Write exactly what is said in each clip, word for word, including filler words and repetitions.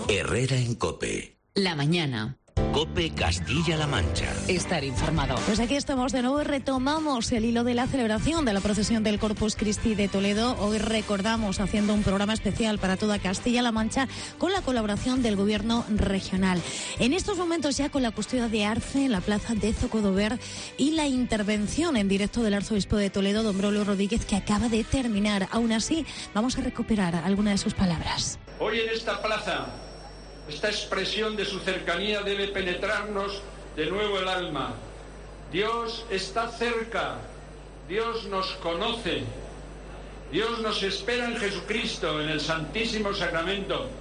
Herrera en COPE. La mañana. COPE Castilla-La Mancha. Estar informado. Pues aquí estamos de nuevo y retomamos el hilo de la celebración de la procesión del Corpus Christi de Toledo. Hoy recordamos haciendo un programa especial para toda Castilla-La Mancha con la colaboración del Gobierno regional. En estos momentos ya con la custodia de Arce en la plaza de Zocodover y la intervención en directo del Arzobispo de Toledo, don Braulio Rodríguez, que acaba de terminar. Aún así, vamos a recuperar alguna de sus palabras. Hoy en esta plaza, esta expresión de su cercanía debe penetrarnos de nuevo el alma. Dios está cerca, Dios nos conoce, Dios nos espera en Jesucristo, en el Santísimo Sacramento.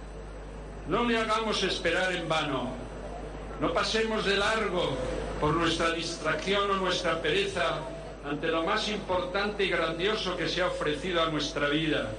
No le hagamos esperar en vano, no pasemos de largo por nuestra distracción o nuestra pereza ante lo más importante y grandioso que se ha ofrecido a nuestra vida.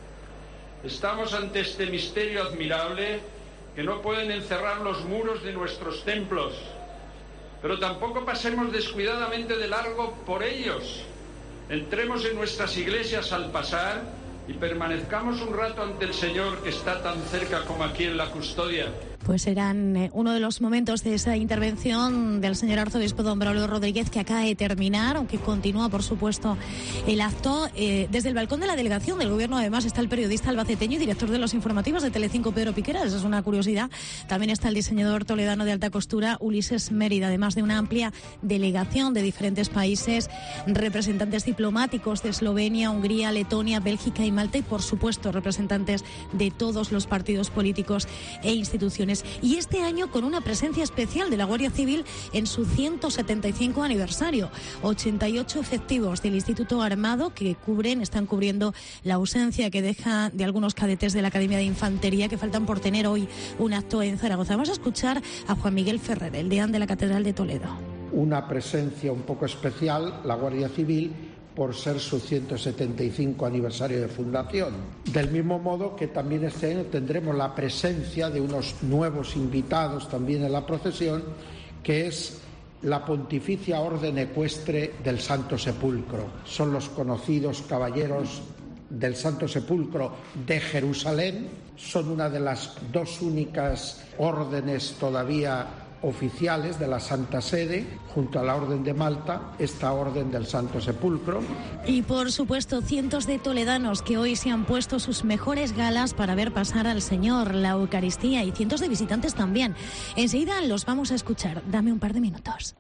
Estamos ante este misterio admirable que no pueden encerrar los muros de nuestros templos, pero tampoco pasemos descuidadamente de largo por ellos. Entremos en nuestras iglesias al pasar y permanezcamos un rato ante el Señor, que está tan cerca como aquí en la custodia. Pues eran eh, uno de los momentos de esa intervención del señor arzobispo don Braulio Rodríguez, que acaba de terminar, aunque continúa, por supuesto, el acto. Eh, desde el balcón de la delegación del Gobierno, además, está el periodista albaceteño y director de los informativos de Telecinco, Pedro Piqueras. Esa es una curiosidad. También está el diseñador toledano de alta costura, Ulises Mérida, además de una amplia delegación de diferentes países, representantes diplomáticos de Eslovenia, Hungría, Letonia, Bélgica y Malta, y, por supuesto, representantes de todos los partidos políticos e instituciones. Y este año con una presencia especial de la Guardia Civil en su ciento setenta y cinco aniversario. ochenta y ocho efectivos del Instituto Armado que cubren, están cubriendo la ausencia que deja de algunos cadetes de la Academia de Infantería, que faltan por tener hoy un acto en Zaragoza. Vamos a escuchar a Juan Miguel Ferrer, el deán de la Catedral de Toledo. Una presencia un poco especial, la Guardia Civil, por ser su ciento setenta y cinco aniversario de fundación. Del mismo modo que también este año tendremos la presencia de unos nuevos invitados también en la procesión, que es la Pontificia Orden Ecuestre del Santo Sepulcro. Son los conocidos caballeros del Santo Sepulcro de Jerusalén. Son una de las dos únicas órdenes todavía oficiales de la Santa Sede, junto a la Orden de Malta, esta Orden del Santo Sepulcro. Y por supuesto, cientos de toledanos que hoy se han puesto sus mejores galas para ver pasar al Señor, la Eucaristía, y cientos de visitantes también. Enseguida los vamos a escuchar. Dame un par de minutos.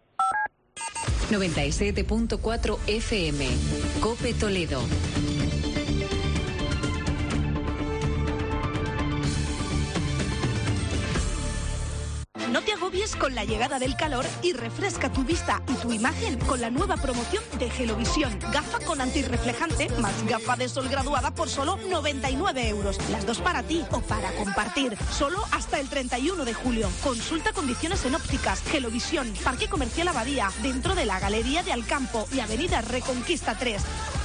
noventa y siete punto cuatro F M. COPE Toledo. No te agobies con la llegada del calor y refresca tu vista y tu imagen con la nueva promoción de Gelovisión. Gafa con antirreflejante más gafa de sol graduada por solo noventa y nueve euros. Las dos para ti o para compartir. Solo hasta el treinta y uno de julio. Consulta condiciones en ópticas. Gelovisión, Parque Comercial Abadía, dentro de la Galería de Alcampo y Avenida Reconquista tres.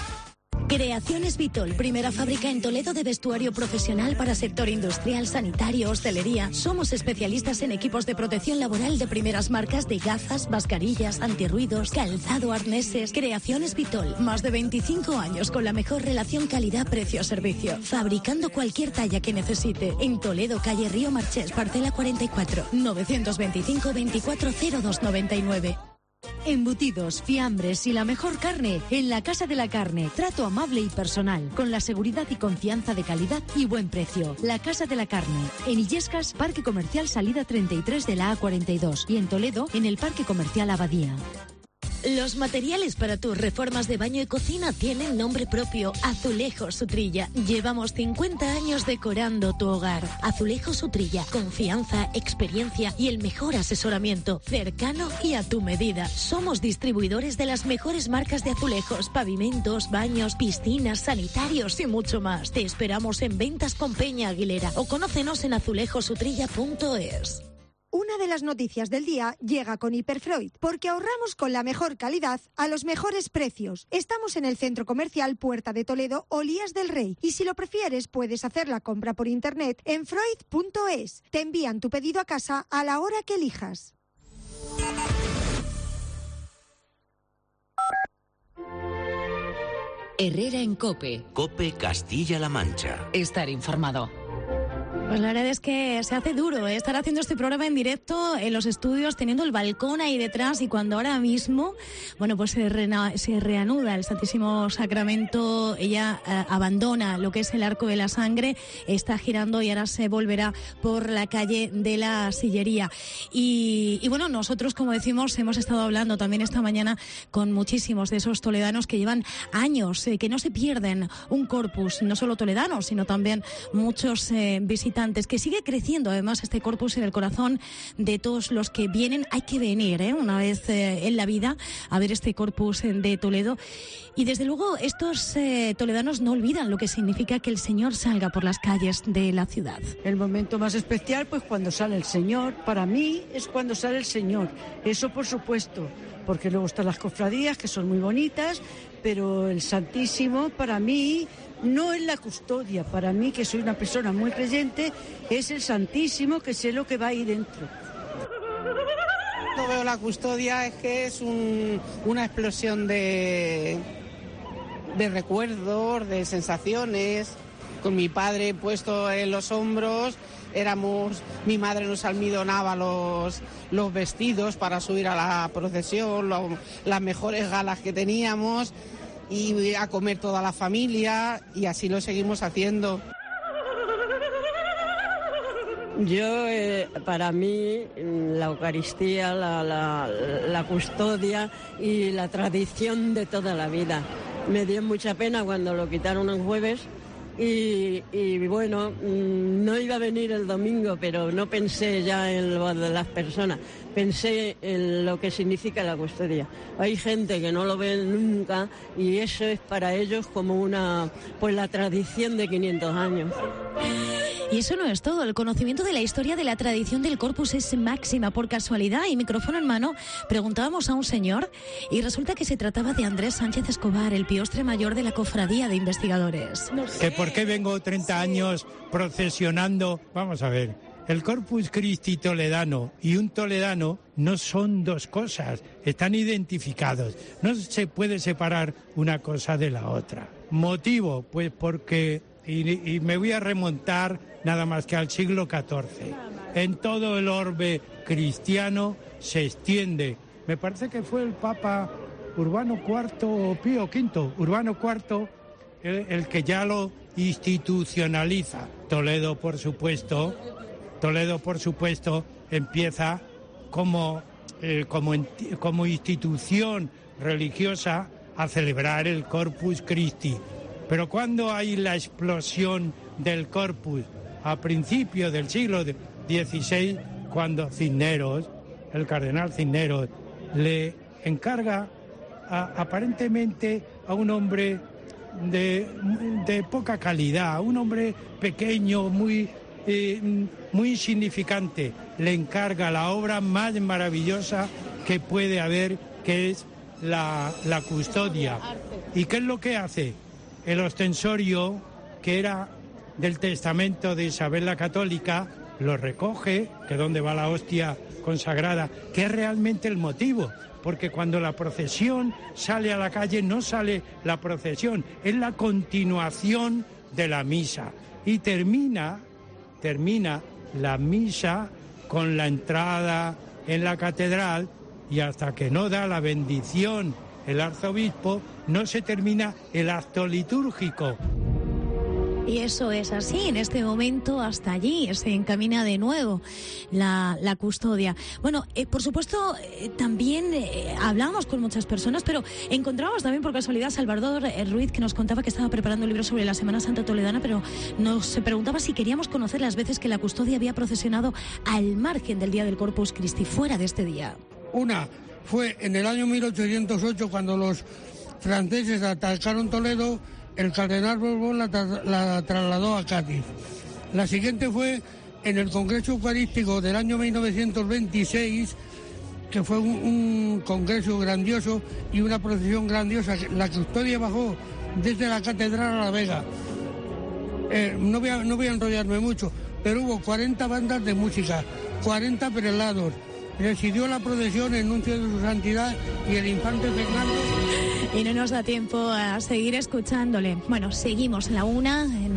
Creaciones Vitol, primera fábrica en Toledo de vestuario profesional para sector industrial, sanitario, hostelería. Somos especialistas en equipos de protección laboral de primeras marcas de gafas, mascarillas, antirruidos, calzado, arneses. Creaciones Vitol, más de veinticinco años con la mejor relación calidad-precio-servicio. Fabricando cualquier talla que necesite. En Toledo, calle Río Marchés, parcela cuarenta y cuatro, novecientos veinticinco, veinticuatro cero dos noventa y nueve. Embutidos, fiambres y la mejor carne en la Casa de la Carne. Trato amable y personal, con la seguridad y confianza de calidad y buen precio. La Casa de la Carne. En Illescas, Parque Comercial Salida treinta y tres de la A cuarenta y dos. Y en Toledo, en el Parque Comercial Abadía. Los materiales para tus reformas de baño y cocina tienen nombre propio: Azulejos Utrilla. Llevamos cincuenta años decorando tu hogar. Azulejos Utrilla, confianza, experiencia y el mejor asesoramiento, cercano y a tu medida. Somos distribuidores de las mejores marcas de azulejos, pavimentos, baños, piscinas, sanitarios y mucho más. Te esperamos en Ventas con Peña Aguilera o conócenos en azulejos utrilla punto es. Una de las noticias del día llega con Hiperfreud, porque ahorramos con la mejor calidad a los mejores precios. Estamos en el Centro Comercial Puerta de Toledo, Olías del Rey, y si lo prefieres puedes hacer la compra por internet en freud punto es. Te envían tu pedido a casa a la hora que elijas. Herrera en COPE. COPE Castilla-La Mancha. Estar informado. Pues la verdad es que se hace duro, ¿eh? Estar haciendo este programa en directo en los estudios, teniendo el balcón ahí detrás, y cuando ahora mismo, bueno, pues se, rena- se reanuda el Santísimo Sacramento, ella eh, abandona lo que es el Arco de la Sangre, está girando y ahora se volverá por la calle de la Sillería. Y, y bueno, nosotros, como decimos, hemos estado hablando también esta mañana con muchísimos de esos toledanos que llevan años, eh, que no se pierden un corpus, no solo toledanos, sino también muchos eh, visitantes, que sigue creciendo además este corpus en el corazón de todos los que vienen. Hay que venir ¿eh? una vez eh, en la vida a ver este corpus de Toledo. Y desde luego estos eh, toledanos no olvidan lo que significa que el Señor salga por las calles de la ciudad. El momento más especial, pues cuando sale el Señor, para mí es cuando sale el Señor, eso por supuesto, porque luego están las cofradías que son muy bonitas, pero el Santísimo para mí no es la custodia, para mí, que soy una persona muy creyente, es el Santísimo, que sé lo que va ahí dentro. Cuando veo la custodia es que es un, una explosión de, de recuerdos, de sensaciones. Con mi padre puesto en los hombros, éramos, mi madre nos almidonaba los, los vestidos para subir a la procesión, lo, las mejores galas que teníamos, y a comer toda la familia, y así lo seguimos haciendo. Yo, eh, para mí, la Eucaristía, la, la, la custodia y la tradición de toda la vida. Me dio mucha pena cuando lo quitaron el jueves y, y bueno, no iba a venir el domingo, pero no pensé ya en lo de las personas, pensé en lo que significa la custodia. Hay gente que no lo ve nunca y eso es para ellos como una, pues la tradición de quinientos años. Y eso no es todo. El conocimiento de la historia de la tradición del Corpus es máxima. Por casualidad y micrófono en mano, preguntábamos a un señor y resulta que se trataba de Andrés Sánchez Escobar, el piostre mayor de la Cofradía de Investigadores. No sé. ¿Que por qué vengo treinta años procesionando? Vamos a ver. El Corpus Christi toledano y un toledano no son dos cosas, están identificados. No se puede separar una cosa de la otra. ¿Motivo? Pues porque, y, y me voy a remontar nada más que al siglo catorce. En todo el orbe cristiano se extiende. Me parece que fue el Papa Urbano cuarto o Pío quinto, Urbano cuarto, el, el que ya lo institucionaliza. Toledo, por supuesto, Toledo, por supuesto, empieza como, eh, como, como institución religiosa a celebrar el Corpus Christi. Pero ¿cuándo hay la explosión del Corpus? A principios del siglo dieciséis, cuando Cisneros, el cardenal Cisneros, le encarga a, aparentemente a un hombre de, de poca calidad, un hombre pequeño, muy, eh, muy insignificante, le encarga la obra más maravillosa que puede haber, que es la, la custodia. ¿Y qué es lo que hace? El ostensorio, que era del testamento de Isabel la Católica, lo recoge, que donde va la hostia consagrada, que es realmente el motivo, porque cuando la procesión sale a la calle no sale la procesión, es la continuación de la misa, y termina, termina la misa con la entrada en la catedral, y hasta que no da la bendición el arzobispo, no se termina el acto litúrgico. Y eso es así, en este momento hasta allí se encamina de nuevo la, la custodia. Bueno, eh, por supuesto, eh, también eh, hablamos con muchas personas, pero encontramos también por casualidad a Salvador eh, Ruiz, que nos contaba que estaba preparando un libro sobre la Semana Santa toledana, pero nos preguntaba si queríamos conocer las veces que la custodia había procesionado al margen del día del Corpus Christi, fuera de este día. Una fue en el año mil ochocientos ocho, cuando los franceses atacaron Toledo. El cardenal Borbón la, tra- la trasladó a Cádiz. La siguiente fue en el Congreso Eucarístico del año mil novecientos veintiséis, que fue un, un congreso grandioso y una procesión grandiosa. La custodia bajó desde la catedral a la Vega. Eh, no, voy a, no voy a enrollarme mucho, pero hubo cuarenta bandas de música, cuarenta prelados. Presidió la procesión el nuncio de su santidad y el infante Fernando. Y no nos da tiempo a seguir escuchándole. Bueno, seguimos en la una. En